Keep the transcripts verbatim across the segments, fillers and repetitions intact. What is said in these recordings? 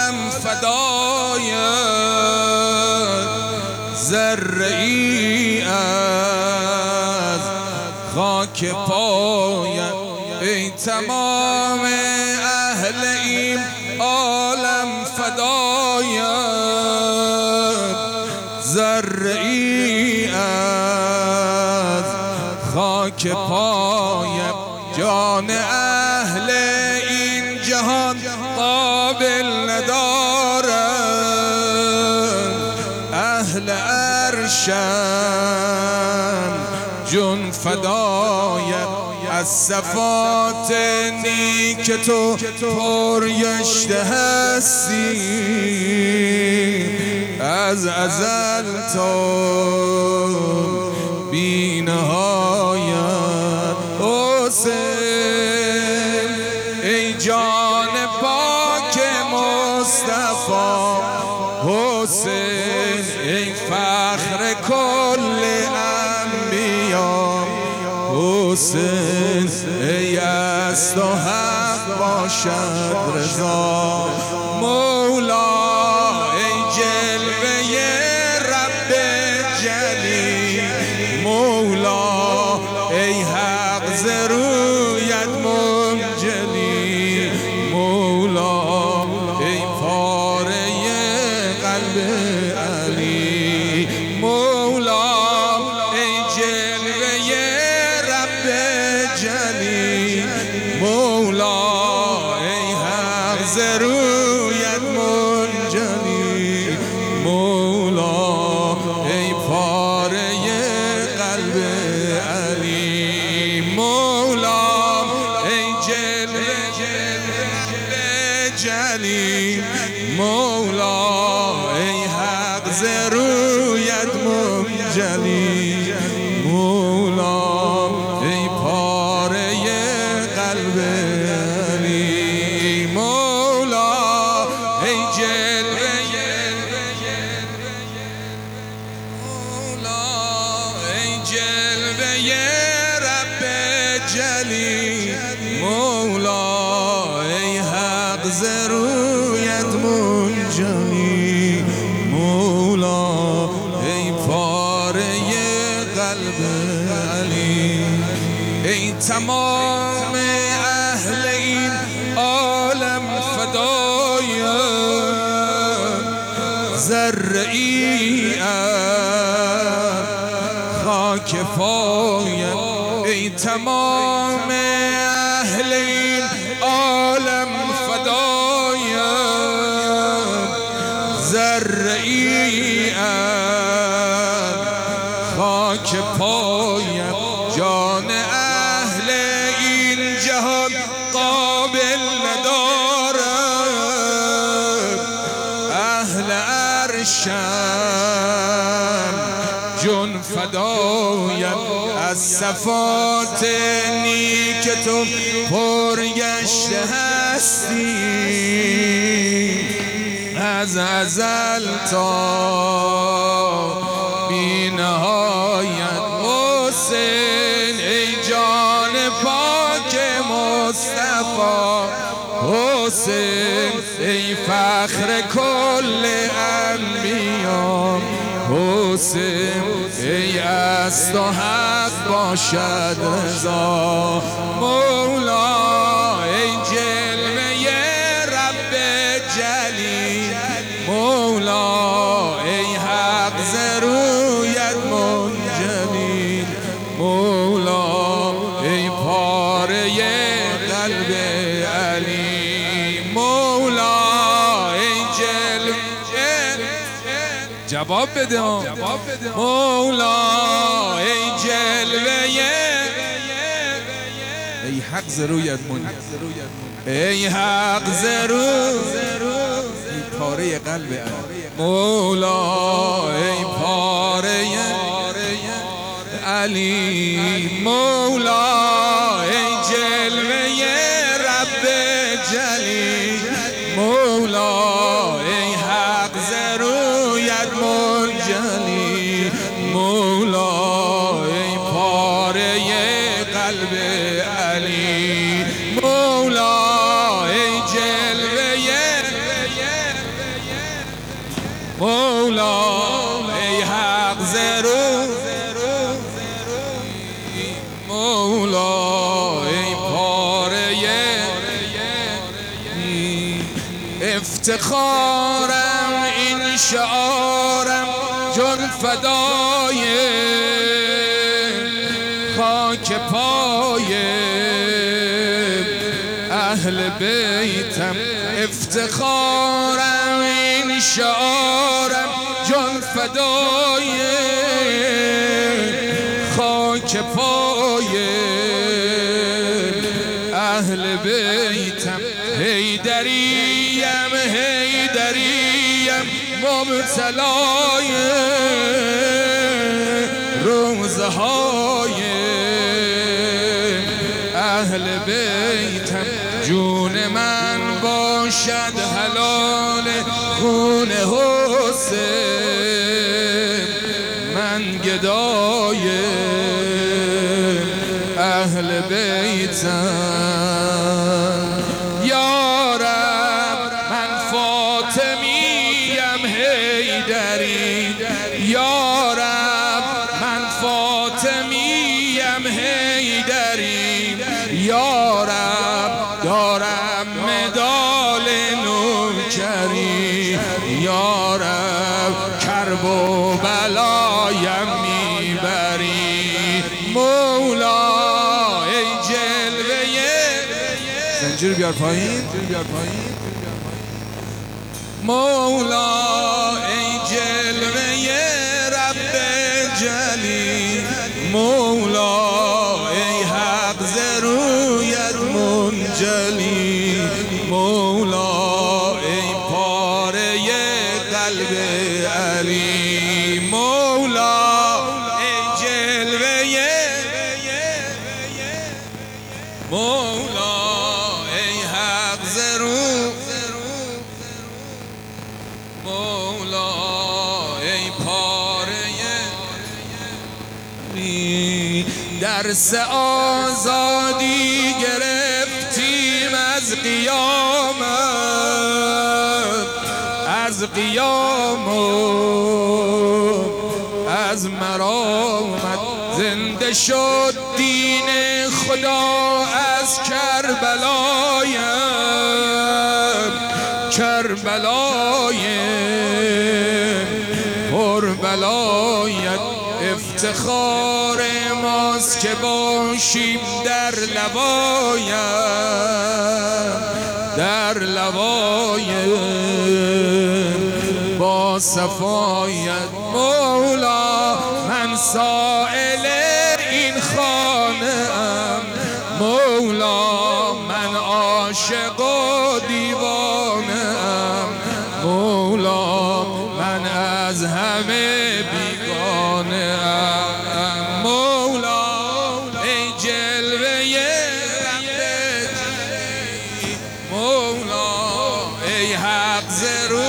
عالم فدای ذره ای از خاک پایت. ای تمام اهل این عالم فدایت ذره ای از خاک پایت. جان اهل این جهان قابل ندارد، اهل عرشم جون فدایت. از صفات نیک تو پرگشته هستی، از ازل تا بی نهایت. حسین ای جان پاک مصطفی، حسین ای فخر کل انبیا، حسین ای از تو حق باشد رضا. مولا ای جلوه رب جلی، مولا ای حق ز رویت منجلی، مولا ای پاره قلب علی، مولا ای جلوه رب جلی، مولا ای حق ز رویت منجلی، مولا ای پاره قلب علی، مولا ای جلوه جلی، مولا ای حق ز رویت منجلی، مولا ای پاره قلب علی، مولا ای جلوه مولا ای جلوه رب جلی، مولا ای حق ز رویت منجلی، مولا ای پاره قلب علی. ای تمام اهل این عالم فدایت ذره ای از خاک پایت. ای تمام اهل این عالم فدایت ذره ای از خاک پایت. جان اهل این جهان قابل ندارد، اهل عرشم جون فدایت. از صفات نیک تو پرگشته هستی، از ازل تا بی نهایت. حسین ای جان پاک مصطفی، حسین ای فخر کل انبیا، حسین ای از تو حق باشد رضا. مولا ای جلوه رب جلی، مولا ای حق ز رویت منجلی، مولا ای پاره قلب علی، مولا ای جلوه. جواب بده مولا ای جلوه ای حق ز رویت منجلی، ای حق ز رویت ای پاره قلب علی، مولا ای پاره علی، مولا ای جلوه رب جلی، مولا ای حق ز رویت منجلی، مولا ای پاره قلب علی، مولا ای جلوه مولا ای حق زرو مولا ای پاره افتخارم این شعارم جن فدای خاک پای اهل بیتم افتخارم این شعارم جن فدای خاک پای اهل بیتم حیدریم حیدریم مبتلای روزهای اهل بیتم جون من باشد حلال خون حسین من گدای اهل بیتم یا رب من فاطمیم حیدری یا رب من فاطمیم حیدری یا رب دارم مدال نوکری یا رب کرب و بلایم میبری مولا ای جلوه زنجیر بیار پایین مولا ای جلوه رب جلی مولا ای حق زرویت منجلی مولا ای پاره قلب علی مولا ای جلوه مولا ای حق زرو مولا ای پاره درس آزادی گرفتیم از قیامت از قیامت از مرامت زنده شد دین خدا از کربلای کربلای کربلایت افتخار ماست که باشیم در لوایت در لوایت با صفایت مولا من سائل این خانه ام مولا من عاشق و دیوانه ام مولا من از همه بیگانه ام مولا ای جلوه مولا ای حق زرو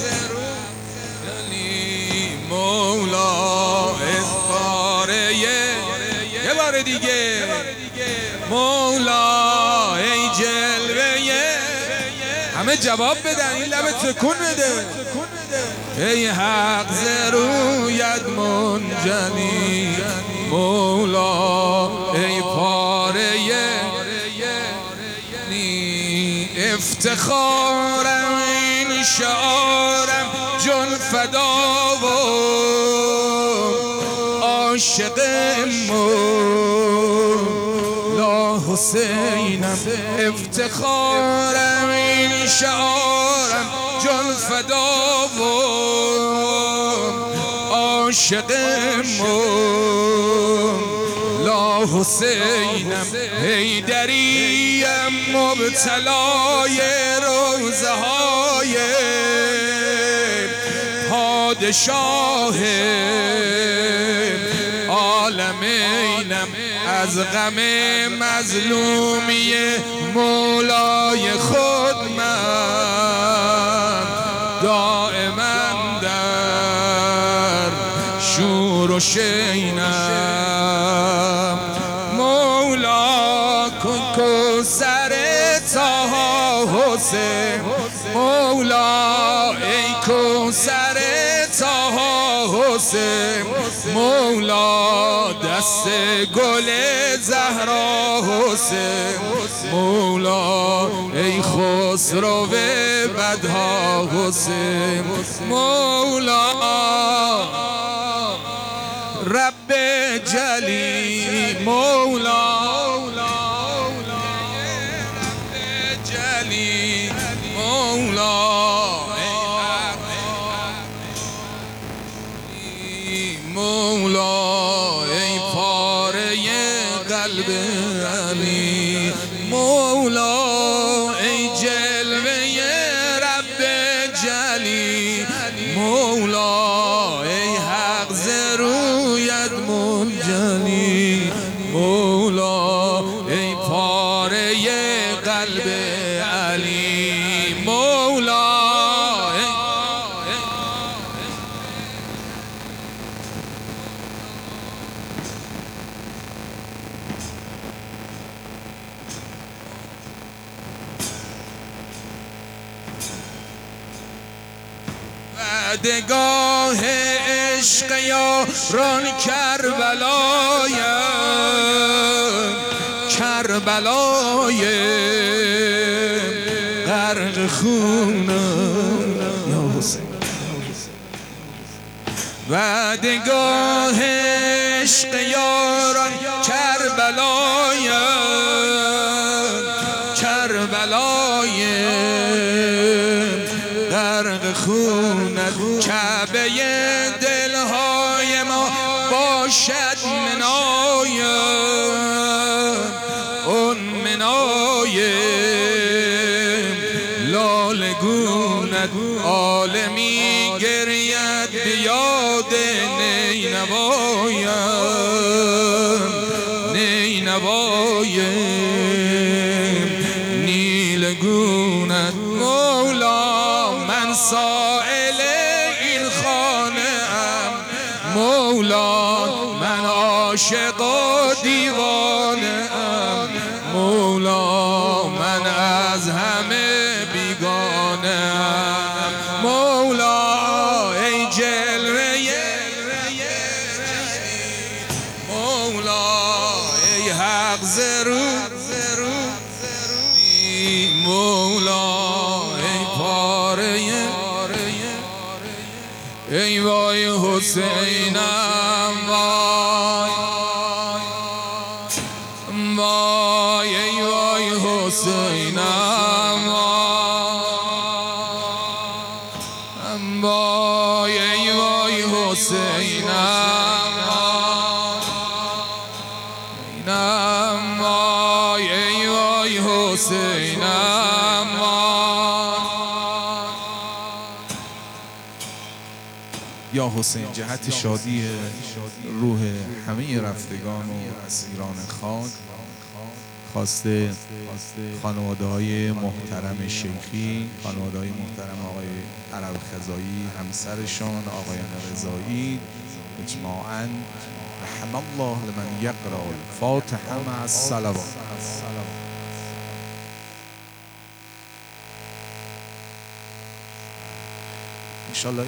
مولا اظهاره یه بار دیگه مولا ای جلوه همه جواب بدن این لبه تکون بده ای حق زرویت منجلی مولا ای پاره افتخارم این شعارم جن فدا و عاشق مولا حسینم افتخارم این شعارم جن فدا و عاشق مولا حسینم حیدریم مبتلای روزهای پادشاه عالمینم از غم مظلومی مولای خود من دائما در شور و شینم مولا کن کوثر طه حسین مولا ای کوثر حسین مولا دست گل زهرا حسین مولا ای خسرو بدها حسین مولا رب جلی مولا رب جلی مولا مولا ای پاره قلب علی مولا ای جلوه رب جلی مولا ای حق ز رویت منجلی مولا ای پاره قلب علی مولا وعدگاه عشق یاران کربلای کربلای غرق خون یا حسین وعدگاه عشق یاران کربلای کربلای غرق خونت کعبه دلهای ما باشد منای اون منای لاله گونت عالمی گرید بیاد نینوای نینوای نیلگونت مولا من سائل این خانه ام مولا من عاشق و دیوانه ام مولا من از همه بیگانه ام مولا ای جلوه مولا ای حق ز رو مولا ای پاره ای وای حسینم وای وای ای وای حسینم وای وای ای وای حسینم وای ای وای حسینم یا حسین جهت شادی روح همه رفتگان و اسیران خاک خواسته خانواده های محترم شیخی، خانواده های محترم آقای عرب خزایی، همسرشان آقایان رضایی اجماعاً رحم الله لمن یقرأ الفاتحه مع الصلوات. انشالله